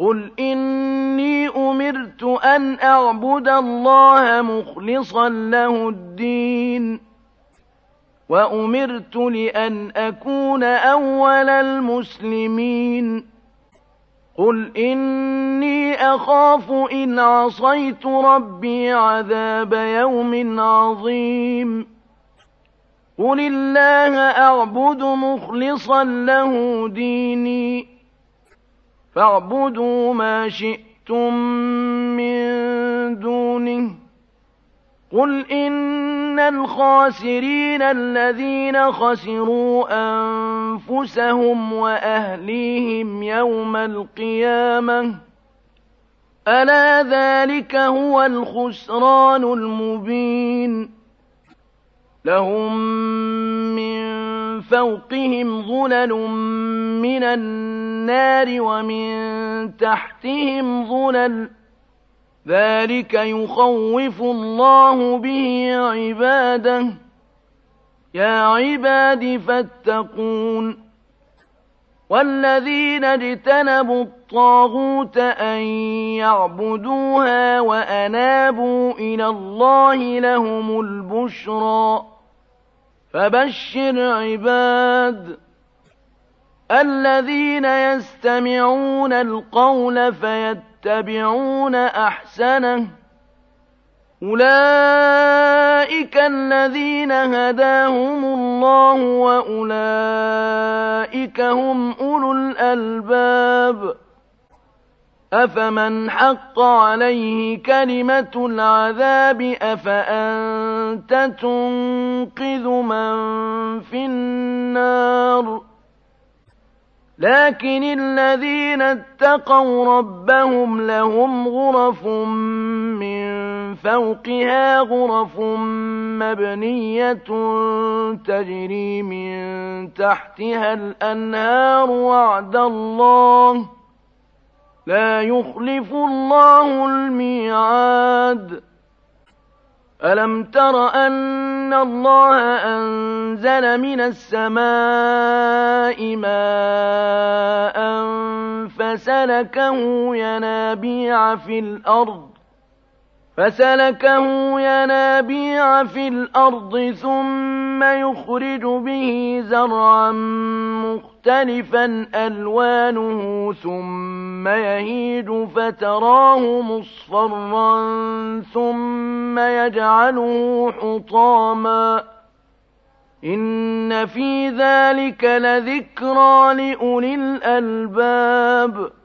قُلْ إِنِّي أُمِرْتُ أَنْ أَعْبُدَ اللَّهَ مُخْلِصًا لَّهُ الدِّينَ وَأُمِرْتُ لِأَنْ أَكُونَ أَوَّلَ الْمُسْلِمِينَ قُلْ إِنِّي أَخَافُ إِنْ عَصَيْتُ رَبِّي عَذَابَ يَوْمٍ عَظِيمٍ قُلِ اللَّهَ أَعْبُدُ مُخْلِصًا لَّهُ دِينِي فاعبدوا ما شئتم من دونه قل إن الخاسرين الذين خسروا أنفسهم وأهليهم يوم القيامة ألا ذلك هو الخسران المبين لهم من فوقهم ظلل من النار ومن تحتهم ظلل ذلك يخوف الله به عباده يا عباد فاتقون والذين اجتنبوا الطاغوت أن يعبدوها وأنابوا إلى الله لهم البشرى فبشر عباد الذين يستمعون القول فيتبعون أحسنه أولئك الذين هداهم الله وأولئك هم أولو الألباب أفمن حق عليه كلمة العذاب أفأنت تنقذ من في النار لكن الذين اتقوا ربهم لهم غرف من فوقها غرف مبنية تجري من تحتها الأنهار وعد الله لا يخلف الله الميعاد ألم تر أن الله أنزل من السماء ماء فسلكه ينابيع في الأرض ثم يخرج به زرعا مختلفا ألوانه ثم يهيج فتراه مصفرا ثم يجعله حطاما إن في ذلك لذكرى لأولي الألباب